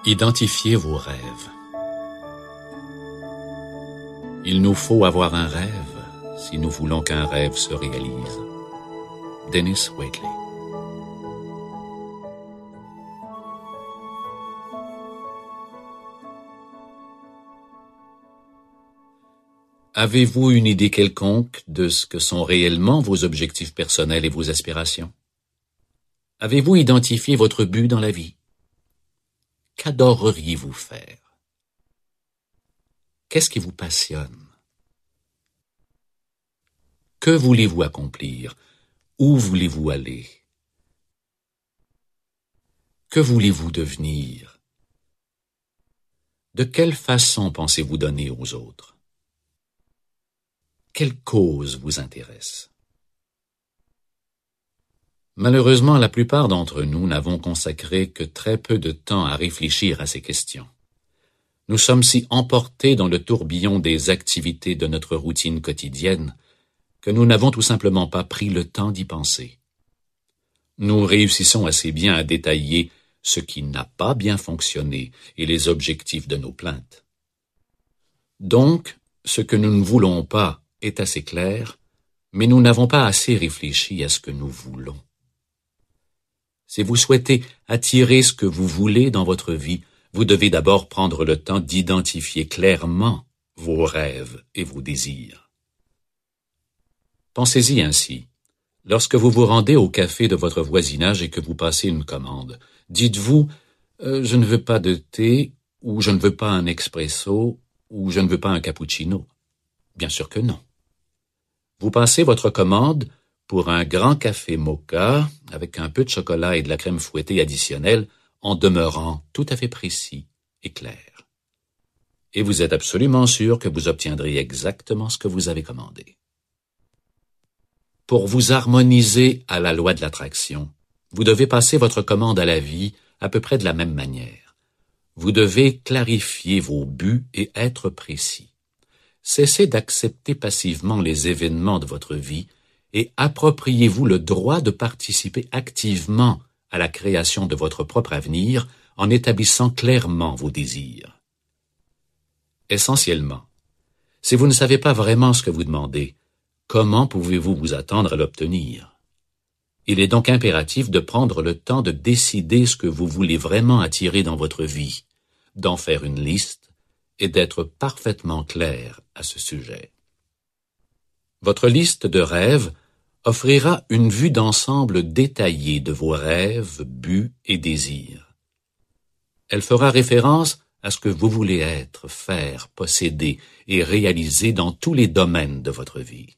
Identifiez vos rêves. Il nous faut avoir un rêve si nous voulons qu'un rêve se réalise. Dennis Waitley. Avez-vous une idée quelconque de ce que sont réellement vos objectifs personnels et vos aspirations? Avez-vous identifié votre but dans la vie? Qu'adoreriez-vous faire? Qu'est-ce qui vous passionne? Que voulez-vous accomplir? Où voulez-vous aller? Que voulez-vous devenir? De quelle façon pensez-vous donner aux autres? Quelle cause vous intéresse? Malheureusement, la plupart d'entre nous n'avons consacré que très peu de temps à réfléchir à ces questions. Nous sommes si emportés dans le tourbillon des activités de notre routine quotidienne que nous n'avons tout simplement pas pris le temps d'y penser. Nous réussissons assez bien à détailler ce qui n'a pas bien fonctionné et les objectifs de nos plaintes. Donc, ce que nous ne voulons pas est assez clair, mais nous n'avons pas assez réfléchi à ce que nous voulons. Si vous souhaitez attirer ce que vous voulez dans votre vie, vous devez d'abord prendre le temps d'identifier clairement vos rêves et vos désirs. Pensez-y ainsi. Lorsque vous vous rendez au café de votre voisinage et que vous passez une commande, dites-vous « je ne veux pas de thé » ou « je ne veux pas un expresso » ou « je ne veux pas un cappuccino ». Bien sûr que non. Vous passez votre commande pour un grand café mocha avec un peu de chocolat et de la crème fouettée additionnelle en demeurant tout à fait précis et clair. Et vous êtes absolument sûr que vous obtiendrez exactement ce que vous avez commandé. Pour vous harmoniser à la loi de l'attraction, vous devez passer votre commande à la vie à peu près de la même manière. Vous devez clarifier vos buts et être précis. Cessez d'accepter passivement les événements de votre vie et appropriez-vous le droit de participer activement à la création de votre propre avenir en établissant clairement vos désirs. Essentiellement, si vous ne savez pas vraiment ce que vous demandez, comment pouvez-vous vous attendre à l'obtenir? Il est donc impératif de prendre le temps de décider ce que vous voulez vraiment attirer dans votre vie, d'en faire une liste et d'être parfaitement clair à ce sujet. Votre liste de rêves offrira une vue d'ensemble détaillée de vos rêves, buts et désirs. Elle fera référence à ce que vous voulez être, faire, posséder et réaliser dans tous les domaines de votre vie.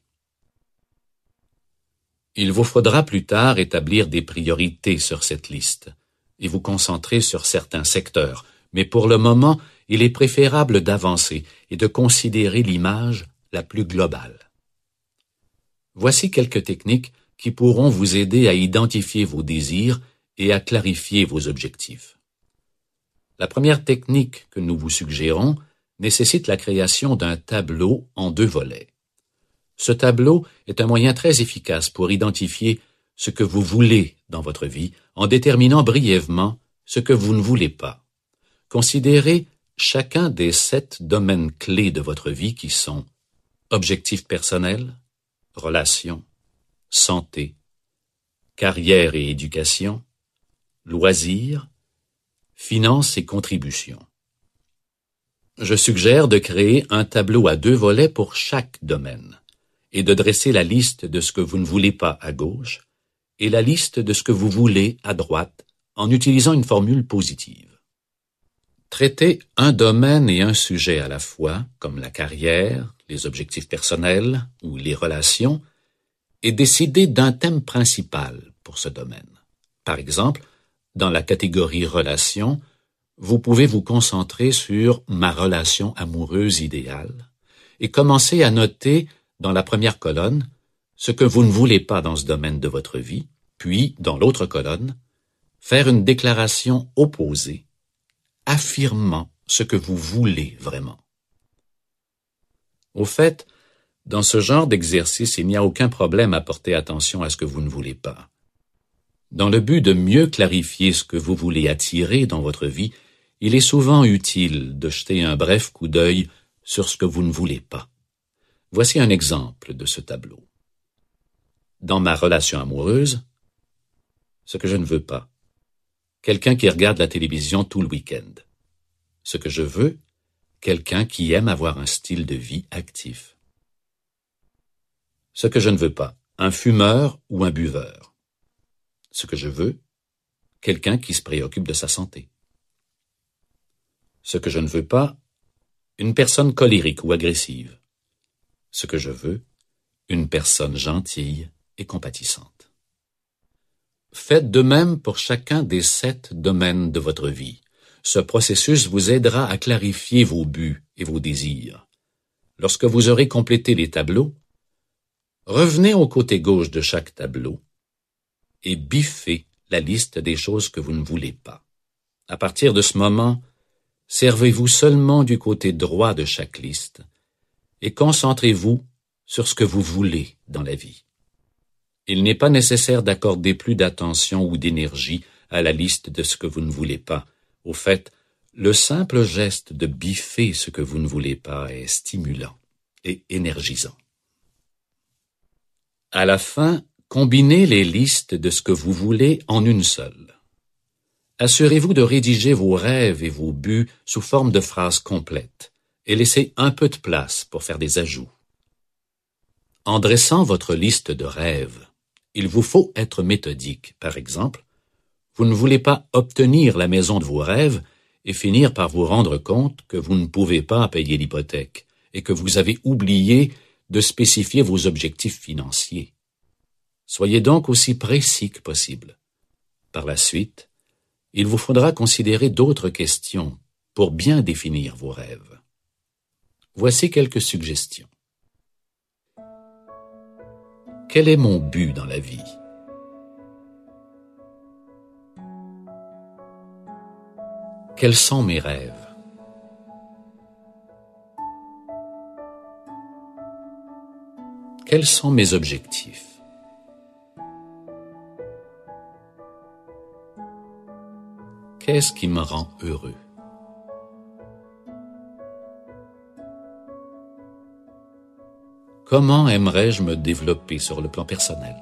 Il vous faudra plus tard établir des priorités sur cette liste et vous concentrer sur certains secteurs, mais pour le moment, il est préférable d'avancer et de considérer l'image la plus globale. Voici quelques techniques qui pourront vous aider à identifier vos désirs et à clarifier vos objectifs. La première technique que nous vous suggérons nécessite la création d'un tableau en 2 volets. Ce tableau est un moyen très efficace pour identifier ce que vous voulez dans votre vie en déterminant brièvement ce que vous ne voulez pas. Considérez chacun des 7 domaines clés de votre vie qui sont objectifs personnels, relations, santé, carrière et éducation, loisirs, finances et contributions. Je suggère de créer un tableau à 2 volets pour chaque domaine et de dresser la liste de ce que vous ne voulez pas à gauche et la liste de ce que vous voulez à droite en utilisant une formule positive. Traitez un domaine et un sujet à la fois, comme la carrière, les objectifs personnels ou les relations, et décidez d'un thème principal pour ce domaine. Par exemple, dans la catégorie relations, vous pouvez vous concentrer sur ma relation amoureuse idéale et commencer à noter dans la première colonne ce que vous ne voulez pas dans ce domaine de votre vie, puis, dans l'autre colonne, faire une déclaration opposée, affirmant ce que vous voulez vraiment. Au fait, dans ce genre d'exercice, il n'y a aucun problème à porter attention à ce que vous ne voulez pas. Dans le but de mieux clarifier ce que vous voulez attirer dans votre vie, il est souvent utile de jeter un bref coup d'œil sur ce que vous ne voulez pas. Voici un exemple de ce tableau. Dans ma relation amoureuse, ce que je ne veux pas. Quelqu'un qui regarde la télévision tout le week-end. Ce que je veux, quelqu'un qui aime avoir un style de vie actif. Ce que je ne veux pas, un fumeur ou un buveur. Ce que je veux, quelqu'un qui se préoccupe de sa santé. Ce que je ne veux pas, une personne colérique ou agressive. Ce que je veux, une personne gentille et compatissante. Faites de même pour chacun des 7 domaines de votre vie. Ce processus vous aidera à clarifier vos buts et vos désirs. Lorsque vous aurez complété les tableaux, revenez au côté gauche de chaque tableau et biffez la liste des choses que vous ne voulez pas. À partir de ce moment, servez-vous seulement du côté droit de chaque liste et concentrez-vous sur ce que vous voulez dans la vie. Il n'est pas nécessaire d'accorder plus d'attention ou d'énergie à la liste de ce que vous ne voulez pas. Au fait, le simple geste de biffer ce que vous ne voulez pas est stimulant et énergisant. À la fin, combinez les listes de ce que vous voulez en une seule. Assurez-vous de rédiger vos rêves et vos buts sous forme de phrases complètes et laissez un peu de place pour faire des ajouts. En dressant votre liste de rêves, il vous faut être méthodique. Par exemple, vous ne voulez pas obtenir la maison de vos rêves et finir par vous rendre compte que vous ne pouvez pas payer l'hypothèque et que vous avez oublié de spécifier vos objectifs financiers. Soyez donc aussi précis que possible. Par la suite, il vous faudra considérer d'autres questions pour bien définir vos rêves. Voici quelques suggestions. Quel est mon but dans la vie? Quels sont mes rêves? Quels sont mes objectifs? Qu'est-ce qui me rend heureux? Comment aimerais-je me développer sur le plan personnel?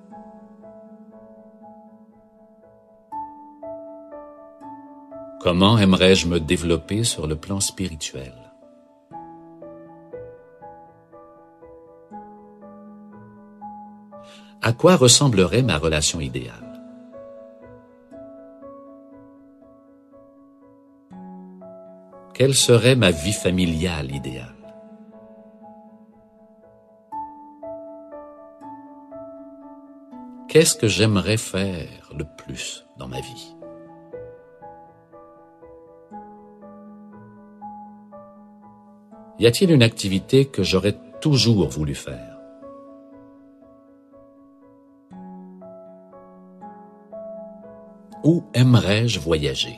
Comment aimerais-je me développer sur le plan spirituel? À quoi ressemblerait ma relation idéale? Quelle serait ma vie familiale idéale? Qu'est-ce que j'aimerais faire le plus dans ma vie? Y a-t-il une activité que j'aurais toujours voulu faire? Où aimerais-je voyager?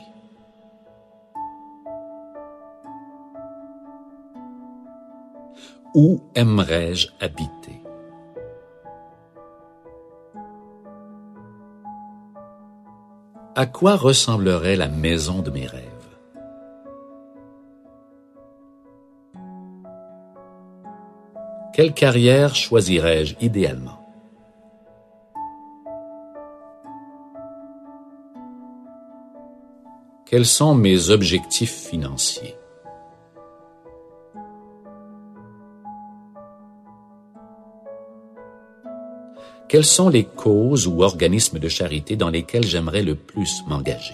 Où aimerais-je habiter? À quoi ressemblerait la maison de mes rêves? Quelle carrière choisirais-je idéalement? Quels sont mes objectifs financiers? Quelles sont les causes ou organismes de charité dans lesquels j'aimerais le plus m'engager?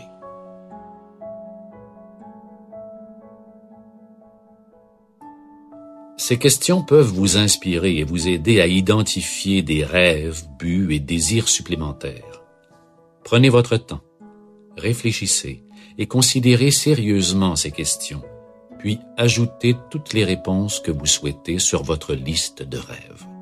Ces questions peuvent vous inspirer et vous aider à identifier des rêves, buts et désirs supplémentaires. Prenez votre temps, réfléchissez et considérez sérieusement ces questions, puis ajoutez toutes les réponses que vous souhaitez sur votre liste de rêves.